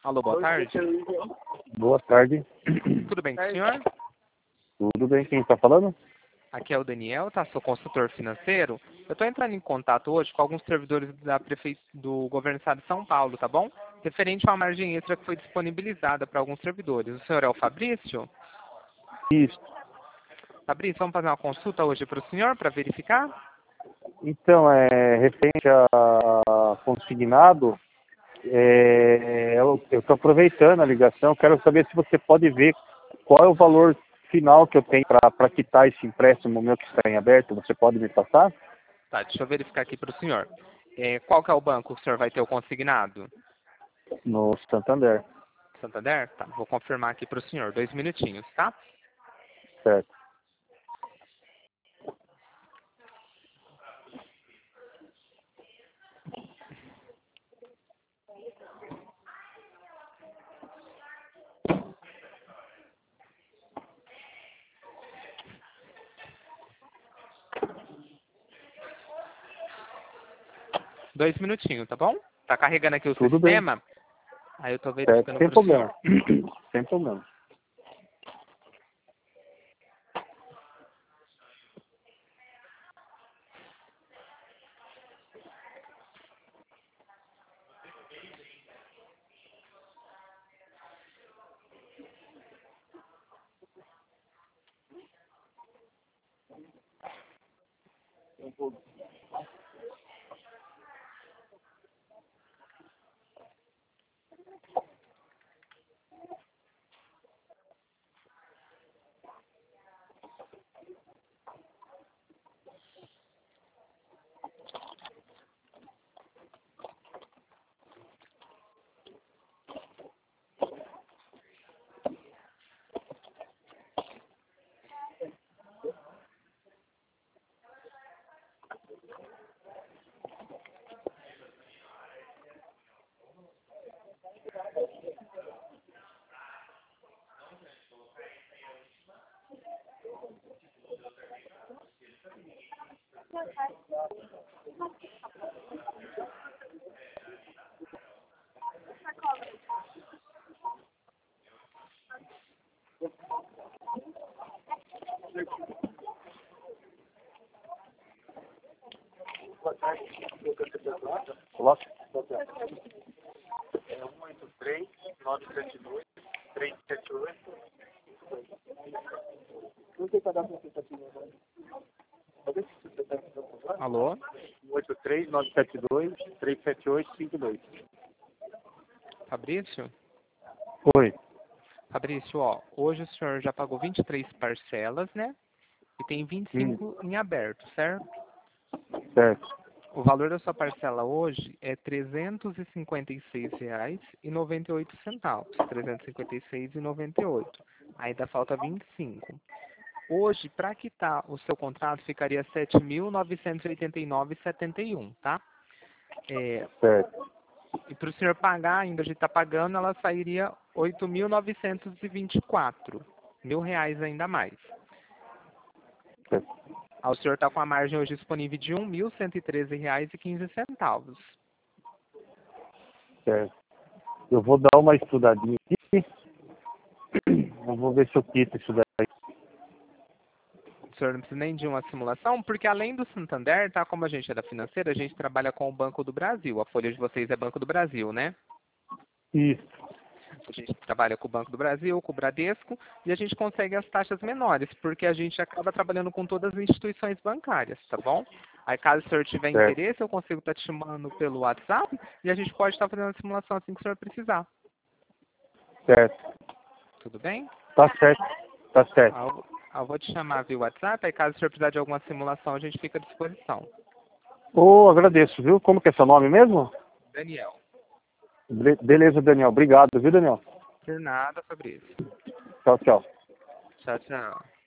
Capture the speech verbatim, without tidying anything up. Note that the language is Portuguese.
Alô, boa tarde. Boa tarde. Tudo bem com o senhor? Tudo bem, quem está falando? Aqui é o Daniel, tá? Sou consultor financeiro. Eu estou entrando em contato hoje com alguns servidores da prefe... do governo do estado de São Paulo, tá bom? Referente a uma margem extra que foi disponibilizada para alguns servidores. O senhor é o Fabrício? Isso. Fabrício, vamos fazer uma consulta hoje para o senhor, para verificar? Então, é, referente a consignado, é, eu estou aproveitando a ligação, quero saber se você pode ver qual é o valor final que eu tenho para quitar esse empréstimo meu que está em aberto. Você pode me passar? Tá, deixa eu verificar aqui para o senhor. É, qual que é o banco que o senhor vai ter o consignado? No Santander. Santander? Tá, vou confirmar aqui para o senhor. Dois minutinhos, tá? Certo. Dois minutinhos, tá bom? Tá carregando aqui o Tudo sistema. bem. Aí eu tô Certo. verificando Sem para o senhor. problema. Sem problema. Coloque. É um oito três, nove sete dois, três sete oito. Não tem cadastro aqui agora. Alô? um oito três, nove sete dois, três sete oito, cinco dois. Fabrício? Oi. Fabrício, ó, hoje o senhor já pagou vinte e três parcelas, né? E tem vinte e cinco Hum, em aberto, certo? certo. O valor da sua parcela hoje é trezentos e cinquenta e seis reais e noventa e oito centavos. trezentos e cinquenta e seis reais e noventa e oito. Ainda falta vinte e cinco. Hoje, para quitar o seu contrato, ficaria sete mil novecentos e oitenta e nove reais e setenta e um, tá? É, Certo. e para o senhor pagar, ainda a gente está pagando, ela sairia oito mil novecentos e vinte e quatro. Mil reais ainda a mais. Certo. Ah, o senhor está com a margem hoje disponível de um mil cento e treze reais e quinze centavos. Certo. Eu vou dar uma estudadinha aqui. Eu vou ver se eu quito isso daí. O senhor não precisa nem de uma simulação, porque além do Santander, tá? Como a gente é da financeira, a gente trabalha com o Banco do Brasil. A folha de vocês é Banco do Brasil, né? Isso. A gente trabalha com o Banco do Brasil, com o Bradesco, e a gente consegue as taxas menores, porque a gente acaba trabalhando com todas as instituições bancárias, tá bom? Aí caso o senhor tiver Certo. interesse, eu consigo estar te chamando pelo WhatsApp, e a gente pode estar fazendo a simulação assim que o senhor precisar. Certo. Tudo bem? Tá certo. Tá certo. Ah, Eu eu vou te chamar via WhatsApp, aí caso o senhor precisar de alguma simulação, a gente fica à disposição. Ô, agradeço, viu? Como que é seu nome mesmo? Daniel. Be- Beleza, Daniel. Obrigado, viu, Daniel? Por nada, Fabrício. Tchau, tchau. Tchau, tchau.